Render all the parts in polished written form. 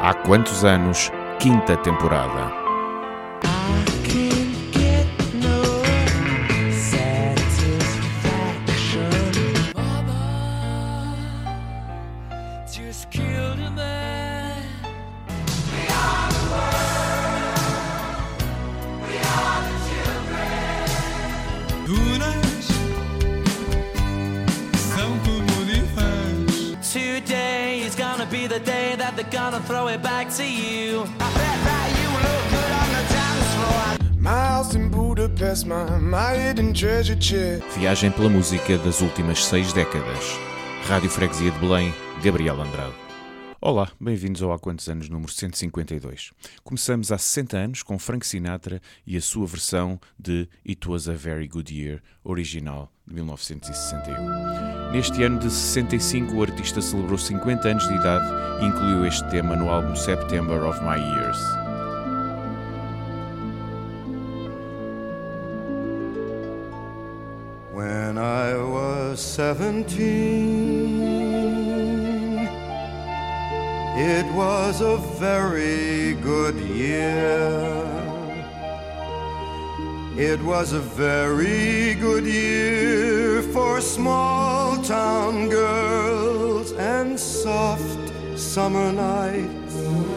Há quantos anos? Quinta temporada. The day that they're gonna throw it back to you. I bet that you look good on the dance floor. My house in Budapest, my hidden treasure chest. Viagem pela música das últimas 6 décadas. Rádio Freguesia de Belém, Gabriel Andrade. Olá, bem-vindos ao Há Quantos Anos número 152. Começamos há 60 anos com Frank Sinatra e a sua versão de It Was a Very Good Year, original de 1961. Neste ano de 65, o artista celebrou 50 anos de idade e incluiu este tema no álbum September of My Years. When I was 17, it was a very good year. It was a very good year for small town girls and soft summer nights.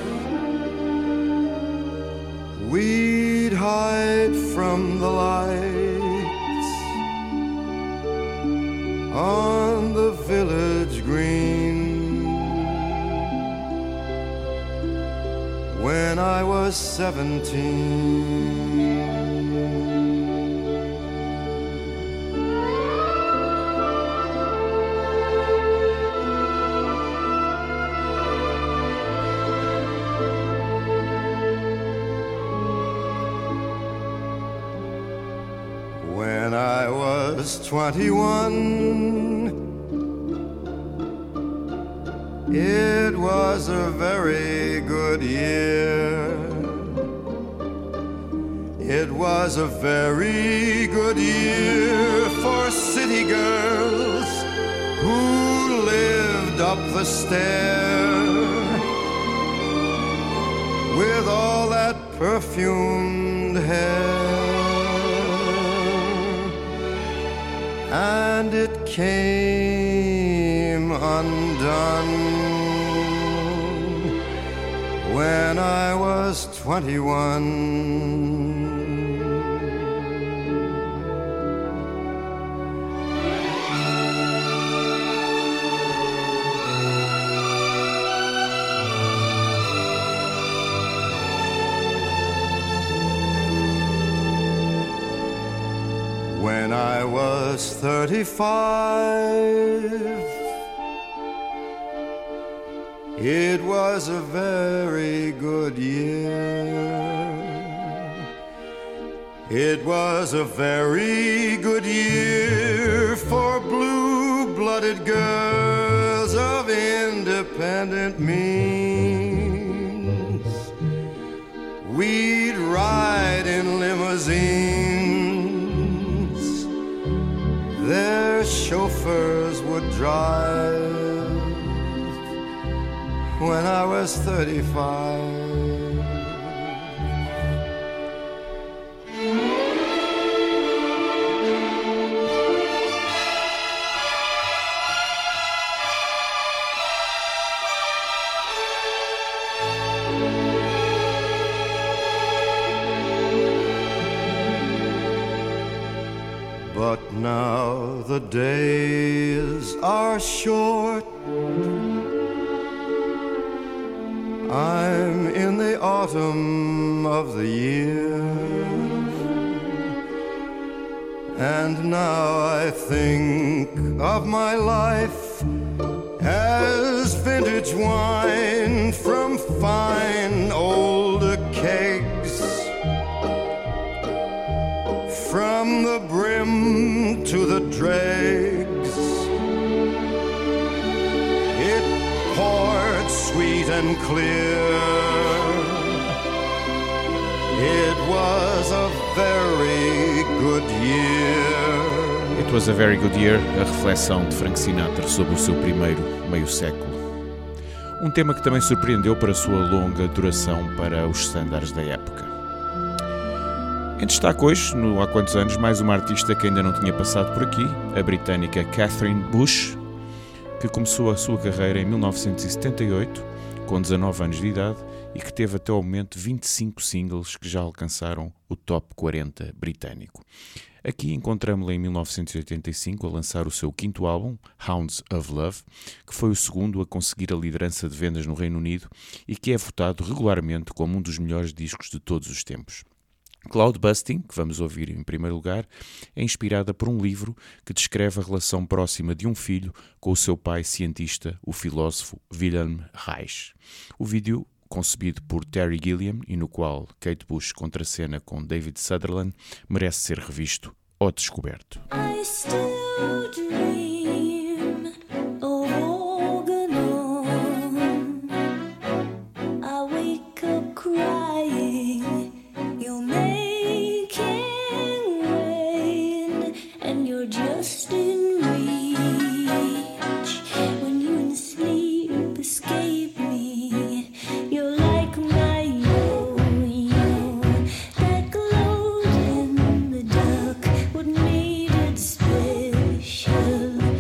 We'd hide from the lights on the village green. When I was 17, when I was 21, it was a very good year. It was a very good year for city girls who lived up the stair with all that perfumed hair. And it came undone when I was 21. When I was 35, it was a very good year. It was a very good year for blue-blooded girls of independent means. We'd ride in limousines, their chauffeurs would drive. When I was 35, but now the days are short. I'm in the autumn of the year, and now I think of my life as vintage wine from fine old kegs, from the brim to the dregs. It poured sweet and clear. It was a very good year. It was a very good year, a reflexão de Frank Sinatra sobre o seu primeiro meio século. Um tema que também surpreendeu para a sua longa duração para os estándares da época. Em destaque hoje, há quantos anos, mais uma artista que ainda não tinha passado por aqui, a britânica Catherine Bush, que começou a sua carreira em 1978, com 19 anos de idade, e que teve até ao momento 25 singles que já alcançaram o top 40 britânico. Aqui encontramos-la em 1985 a lançar o seu quinto álbum, Hounds of Love, que foi o segundo a conseguir a liderança de vendas no Reino Unido e que é votado regularmente como um dos melhores discos de todos os tempos. Cloudbusting, que vamos ouvir em primeiro lugar, é inspirada por um livro que descreve a relação próxima de um filho com o seu pai cientista, o filósofo Wilhelm Reich. O vídeo, concebido por Terry Gilliam e no qual Kate Bush contracena com David Sutherland, merece ser revisto ou descoberto. Special.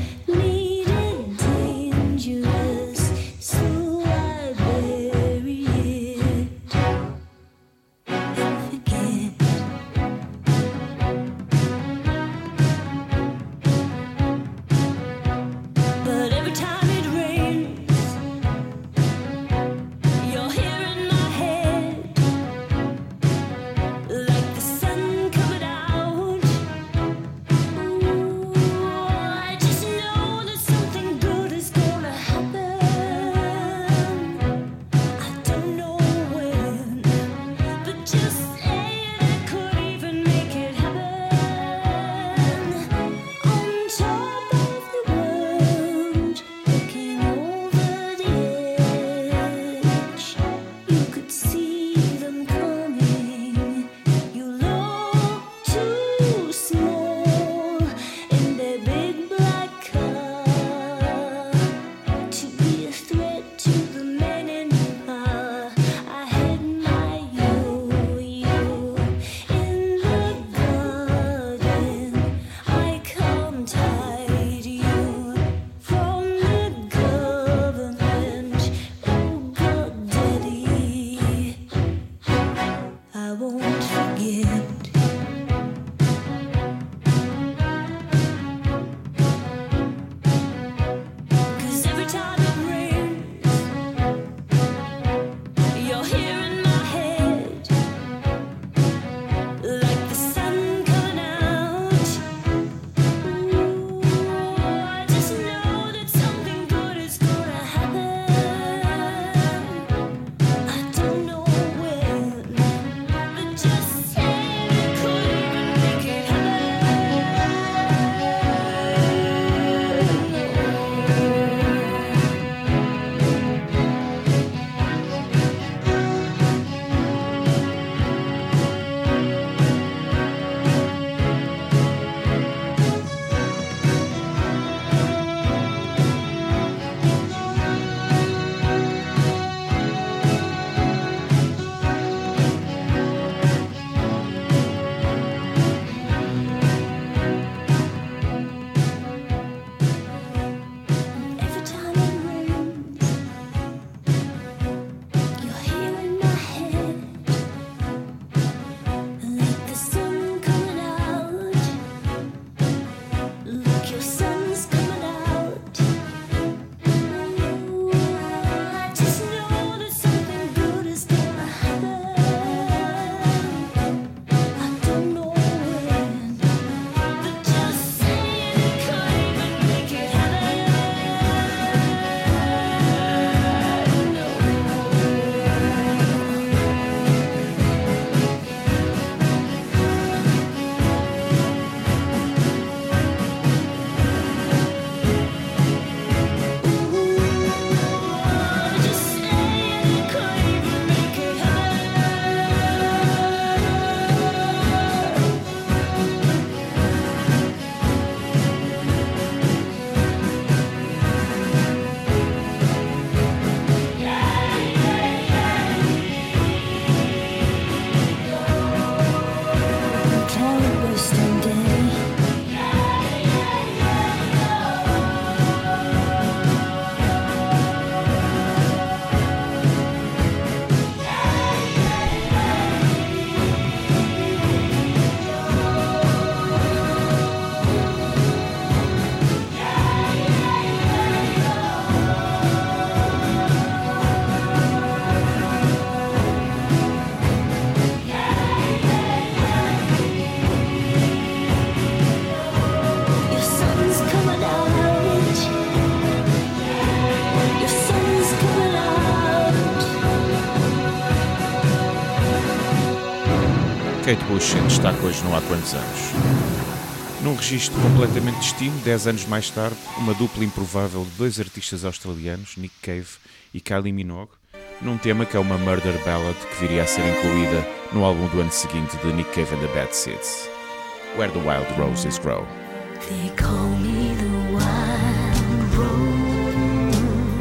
Kate Bush em destaque hoje não há quantos anos. Num registro completamente distinto, 10 anos mais tarde, uma dupla improvável de dois artistas australianos, Nick Cave e Kylie Minogue, num tema que é uma murder ballad que viria a ser incluída no álbum do ano seguinte de Nick Cave and the Bad Seeds, Where the Wild Roses Grow. They call me the wild rose,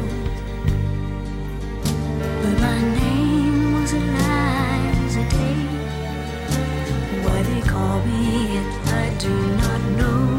but my name was Eliza Day. Why they call me it, I do not know,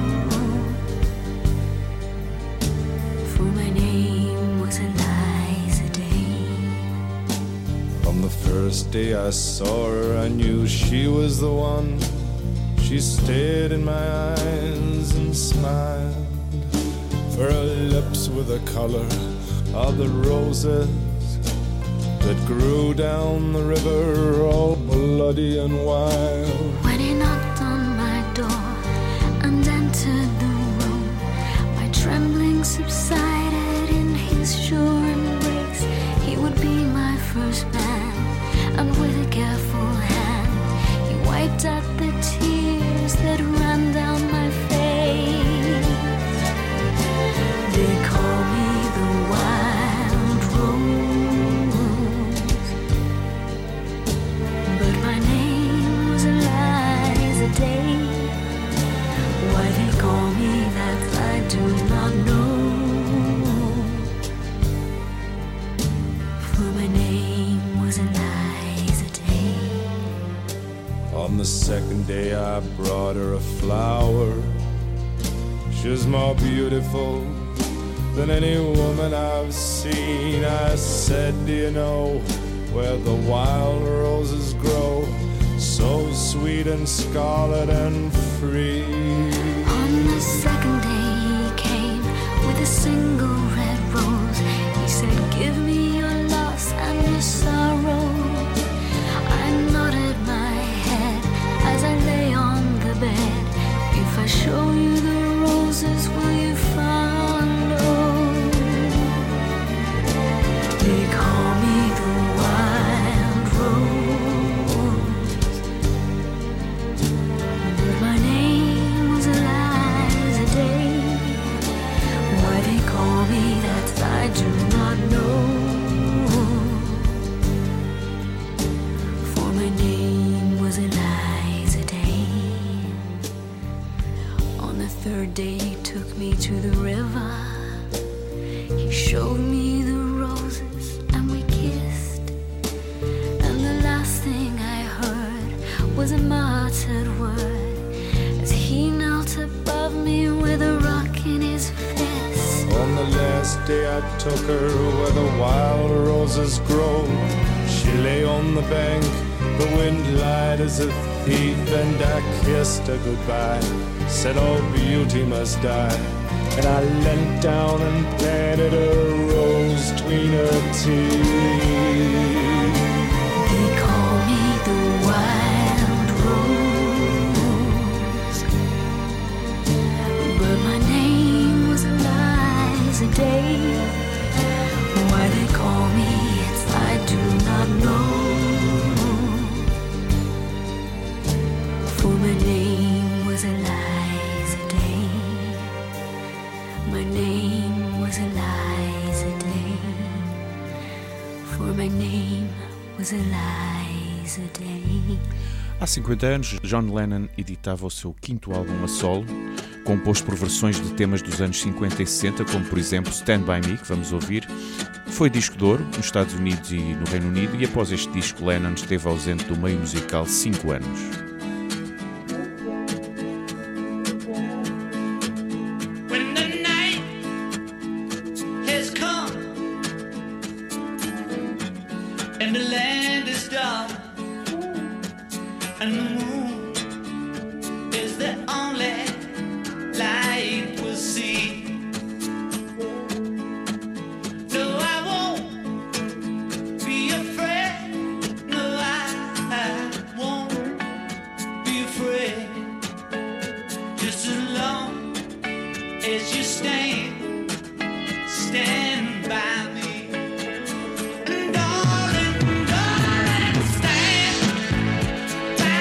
for my name was Eliza Day. On the first day I saw her, I knew she was the one. She stared in my eyes and smiled, for her lips were the color of the roses that grew down the river, all bloody and wild. When he knocked on my door and entered the room, my trembling subsided in his sure embrace. He would be my first man, and with a careful hand he wiped out the tears that ran down my face. They call me the wild rose, but my name was Eliza Day. Why they call me that I do not know, for my name was Eliza Day. On the second day I brought her a flower. She was more beautiful than any woman I've seen. I said, do you know where the wild roses grow, so sweet and scarlet and free? On the second day he came with a single red rose. He said, give me your loss and your sorrow. I nodded my head as I lay on the bed. If I show you the roses, will you follow? They call me the wild rose, but my name was Eliza Day. Why they call me that I do not know, for my name was Eliza Day. On the third day he took me to the river. He showed me the roses and we kissed, and the last thing I heard was a muttered word as he knelt above me with a rock in his fist. On the last day I took her where the wild roses grow. She lay on the bank, the wind lied as a thief, and I kissed her goodbye, said all beauty must die. And I leant down and planted a rose between her teeth. They call me the wild rose, but my name was Eliza Day. Why they call me it, I do not know, for my name was Eliza Day. My name was Eliza Day, for my name was Eliza Day. Há 50 anos, John Lennon editava o seu quinto álbum a solo, composto por versões de temas dos anos 50 e 60, como por exemplo Stand By Me, que vamos ouvir. Foi disco de ouro nos Estados Unidos e no Reino Unido, e após este disco Lennon esteve ausente do meio musical 5 anos. Stand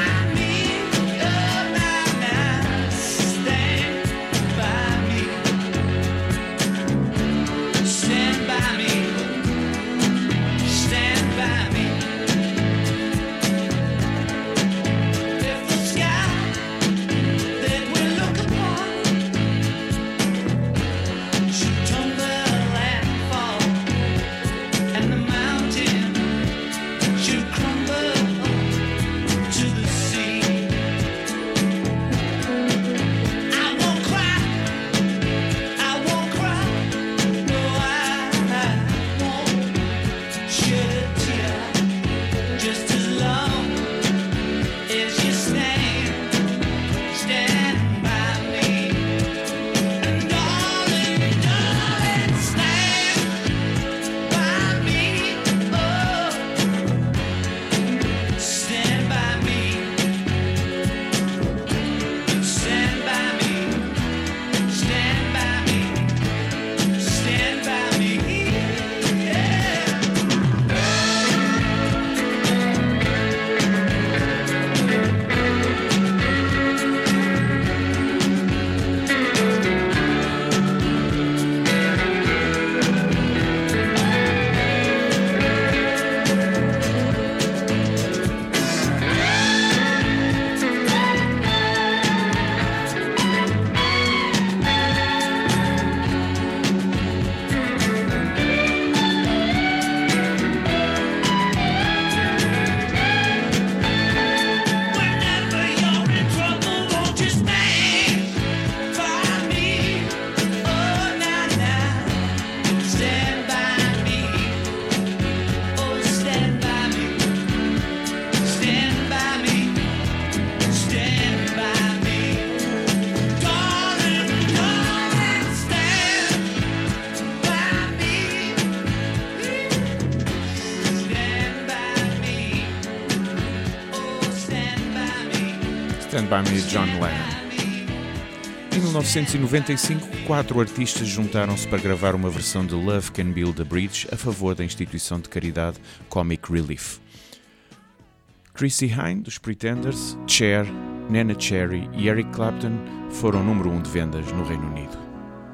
Stand By Me, John Lennon. Em 1995, 4 artistas juntaram-se para gravar uma versão de Love Can Build a Bridge a favor da instituição de caridade Comic Relief. Chrissie Hynde, dos Pretenders, Cher, Nena Cherry e Eric Clapton foram número 1 de vendas no Reino Unido.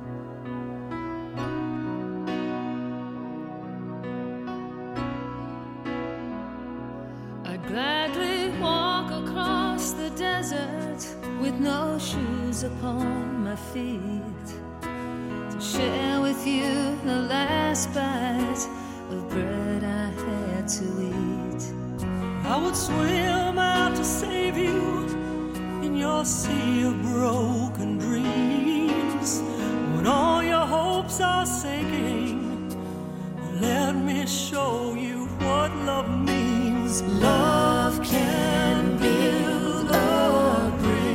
With no shoes upon my feet, to share with you the last bite of bread I had to eat. I would swim out to save you in your sea of broken dreams. When all your hopes are sinking, let me show you what love means. Love can build a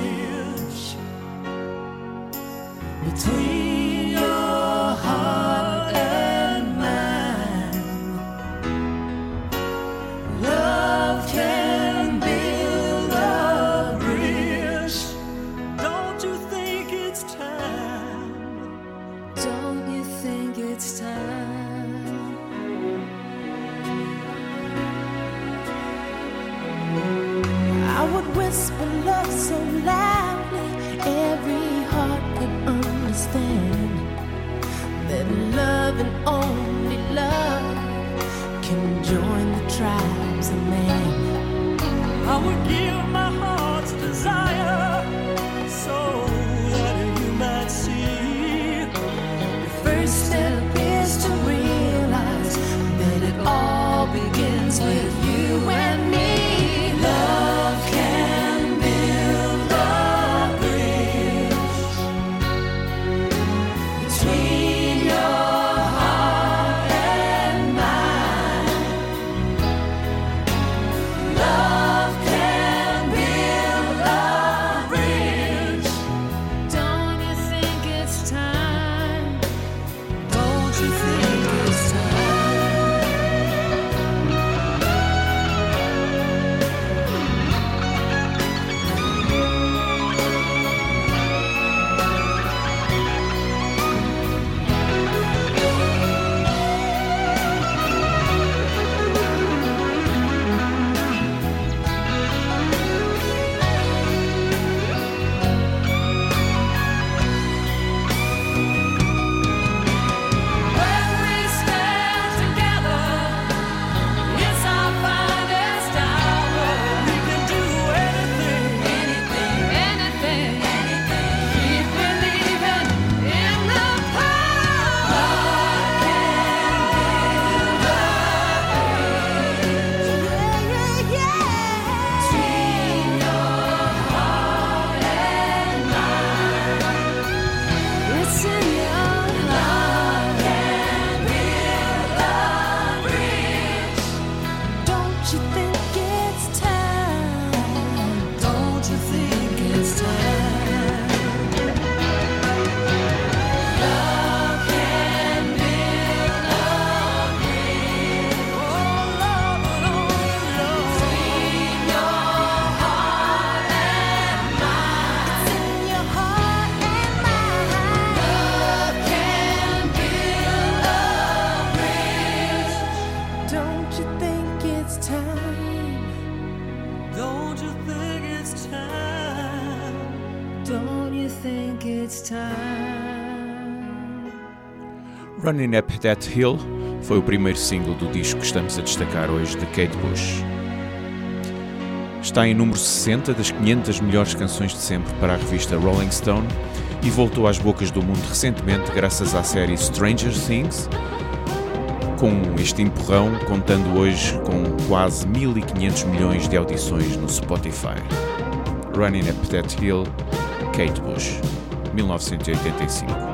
between your heart and mine. Love can build a bridge. Don't you think it's time? Don't you think it's time? I would whisper love so loudly, every heart could understand that love and only love can join the tribes of man. I would give my heart's desire so that you might see. The first step is to realize that it all begins with you and me. Love can build a bridge between your heart and mine. Love can build a bridge. Don't you think it's time? Don't you think it's time? Running Up That Hill foi o primeiro single do disco que estamos a destacar hoje de Kate Bush. Está em número 60 das 500 melhores canções de sempre para a revista Rolling Stone e voltou às bocas do mundo recentemente graças à série Stranger Things, com este empurrão contando hoje com quase 1.500 milhões de audições no Spotify. Running Up That Hill, Kate Bush, 1985.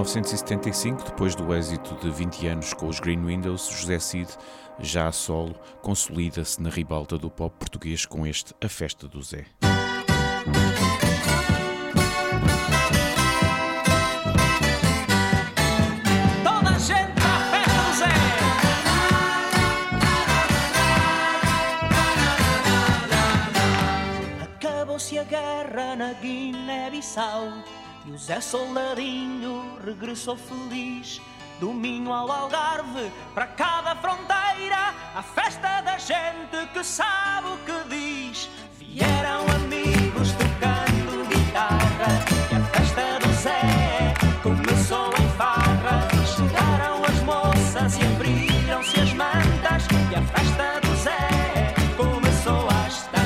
1975, depois do êxito de 20 anos com os Green Windows, José Cid, já a solo, consolida-se na ribalta do pop português com este A Festa do Zé. Toda a gente à festa do Zé. Acabou-se a guerra na Guiné-Bissau e o Zé Soldadinho regressou feliz. Do Minho ao Algarve, para cada fronteira, a festa da gente que sabe o que diz. Vieram amigos tocando guitarra e a festa do Zé começou em farra. Chegaram as moças e abriram-se as mantas e a festa do Zé começou às tantas.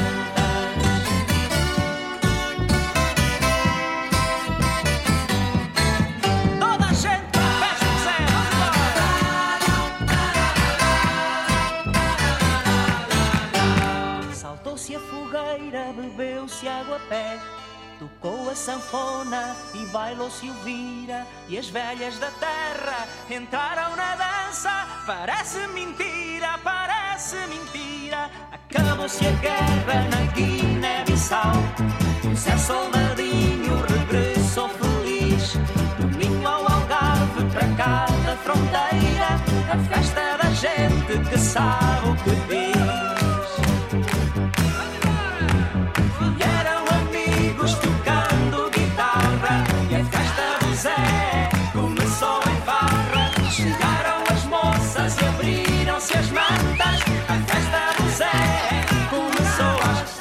Toda a gente à festa do Zé, vamos embora! Saltou-se a fogueira, bebeu-se água a pé, tocou a sanfona e bailou-se o vira. E as velhas da terra entraram na dança. Parece mentira, parece mentira. Acabou-se a guerra na Guiné-Bissau. O Zé Soldadinho regressou feliz. Do Minho ao Algarve, para cada fronteira, a festa da gente que sabe o que diz. Vieram amigos tocando guitarra e a festa do Zé começou em farra. Chegaram as moças e abriram-se as mantas. A festa do Zé começou às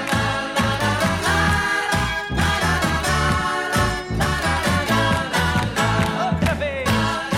outra vez.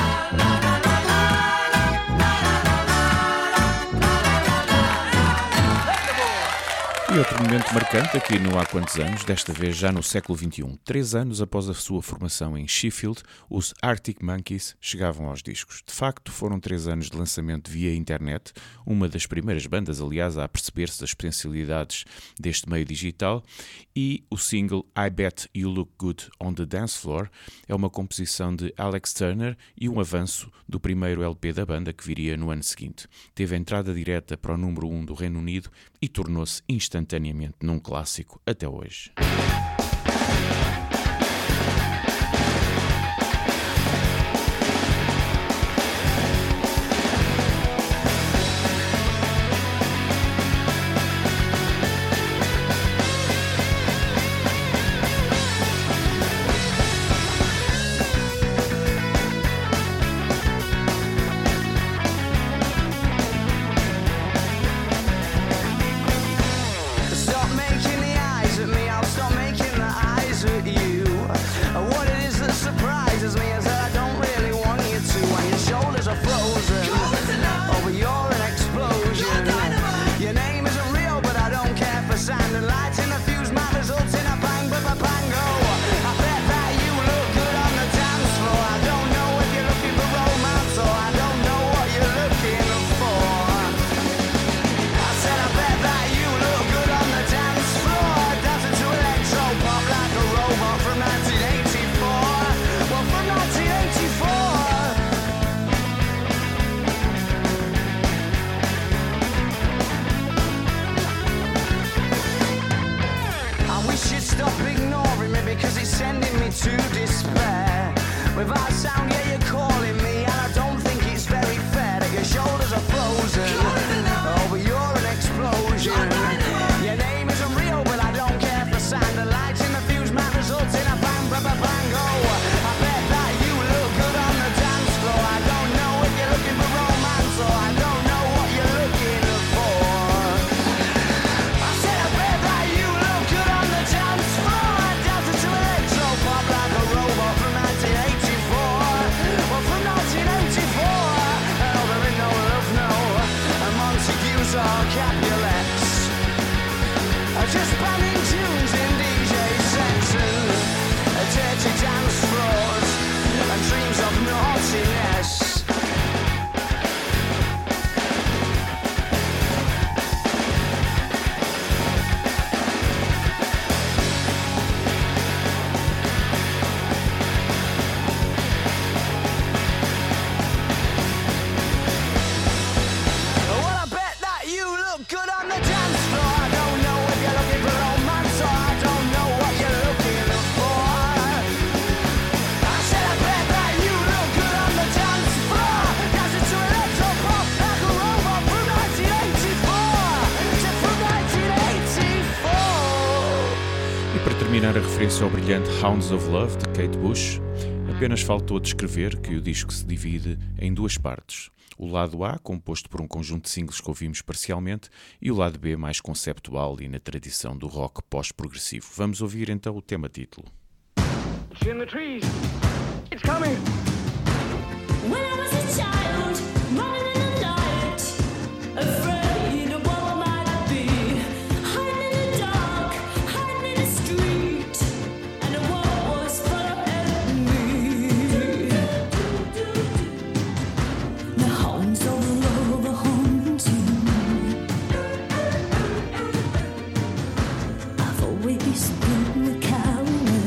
E outro momento marcante aqui no Há Quantos Anos, desta vez já no século XXI. 3 anos após a sua formação em Sheffield, os Arctic Monkeys chegavam aos discos. De facto, foram 3 anos de lançamento via internet, uma das primeiras bandas, aliás, a perceber-se das potencialidades deste meio digital, e o single I Bet You Look Good on the Dance Floor é uma composição de Alex Turner e um avanço do primeiro LP da banda que viria no ano seguinte. Teve entrada direta para o número 1 do Reino Unido e tornou-se instantaneamente num clássico até hoje. Stop making the eyes at me, I'll stop making the eyes at you. What it is that surprises me is that I don't really want you to. And your shoulders are frozen, oh but you're an explosion. Your name isn't real but I don't care for sand and lights in the fuse. My results in a bang, pango. I bet that you look good on the dance floor. I don't know if you're looking for romance or I don't know what you're looking for. I said I bet that you look good on the dance floor, dancing to electro pop like a robot from 1984. Well, from 1984. I wish you'd stop ignoring me because it's sending me to despair. Without sound, yeah, you're calling me, and I don't think it's very fair that your shoulders are frozen. Oh, but you're an explosion. Your name isn't real, but I don't care for sand. The lights in the fuse, my results in a bang, bango. I bet that you look good on the dance floor. I don't know if you're looking for romance or I don't know what you're looking for. I said I bet that you look good on the dance floor, dancing to electro pop like a robot from 1984. Well, from 1984. sublinhar a referência ao brilhante Hounds of Love, de Kate Bush. Apenas faltou descrever que o disco se divide em duas partes. O lado A, composto por um conjunto de singles que ouvimos parcialmente, e o lado B, mais conceptual e na tradição do rock pós-progressivo. Vamos ouvir então o tema título. It's in the trees. It's coming. When I was a child, running in the night, afraid of what I might be, hiding in the dark, hiding in the street, and the world was following me. The hounds of love are haunting me. I've always been the coward.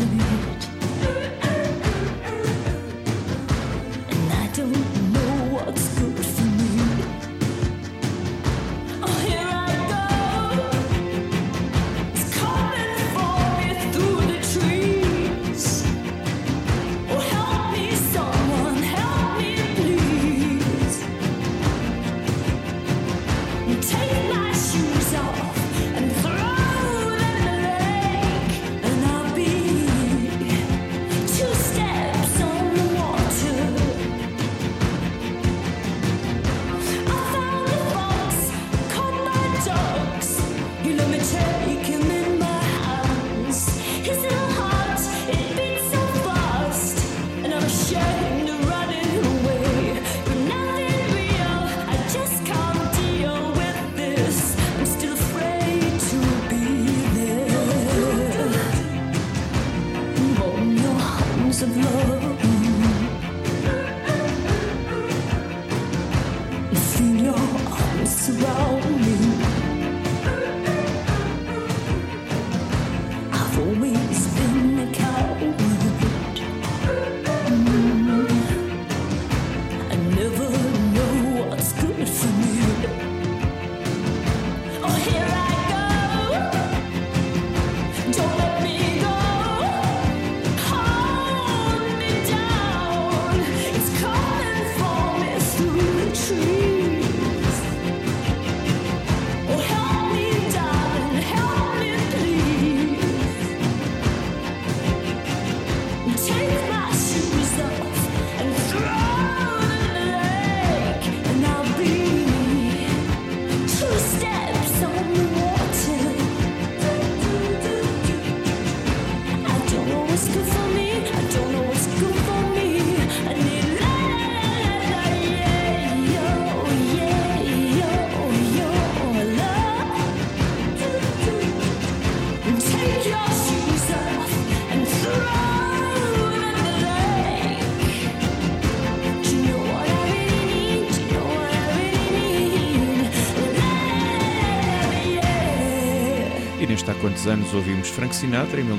Há quantos anos ouvimos Frank Sinatra em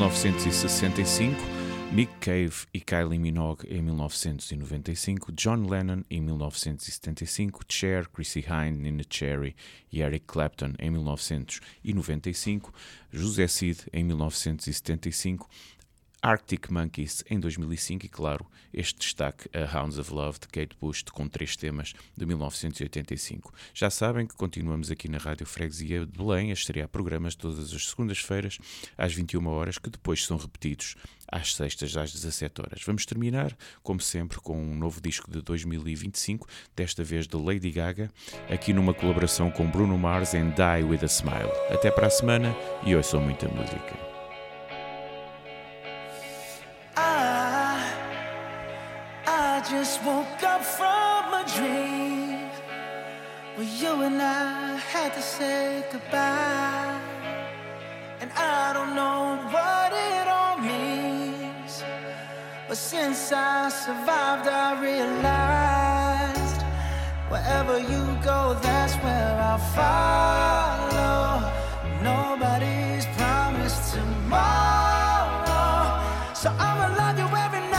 1965, Nick Cave e Kylie Minogue em 1995, John Lennon em 1975, Cher, Chrissie Hynde, Nina Cherry e Eric Clapton em 1995, José Cid em 1975, Arctic Monkeys em 2005 e, claro, este destaque a Hounds of Love de Kate Bush com 3 temas de 1985. Já sabem que continuamos aqui na Rádio Freguesia de Belém a estrear programas todas as segundas-feiras às 21 horas, que depois são repetidos às sextas às 17 horas. Vamos terminar, como sempre, com um novo disco de 2025, desta vez de Lady Gaga, aqui numa colaboração com Bruno Mars em Die With A Smile. Até para a semana e ouçam muita música. I just woke up from a dream where you and I had to say goodbye, and I don't know what it all means, but since I survived I realized wherever you go, that's where I'll follow. Nobody's promised tomorrow, so I'ma love you every night.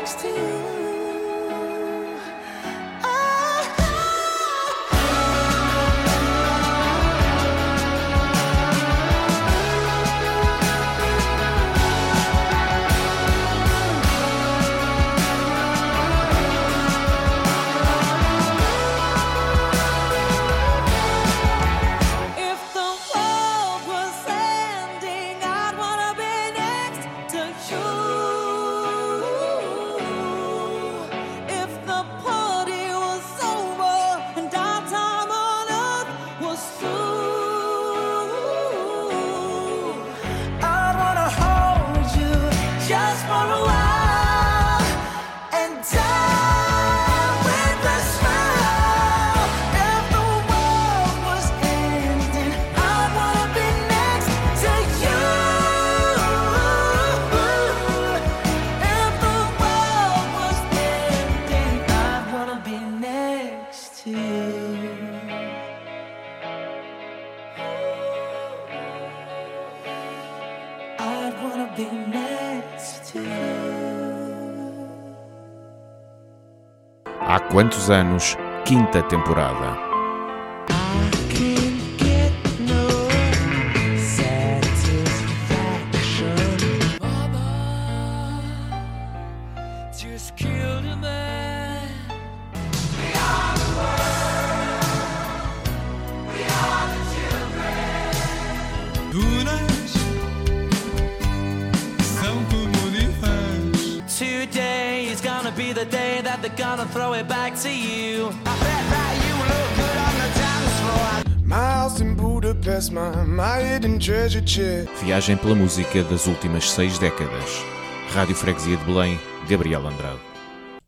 next to you. Há quantos anos? Quinta temporada. Today is gonna be the day that they're gonna throw it back to you. I bet that you look good on the dance floor. My house in Budapest, my hidden treasure chest. Viagem pela música das últimas 6 décadas. Rádio Freguesia de Belém, Gabriel Andrade.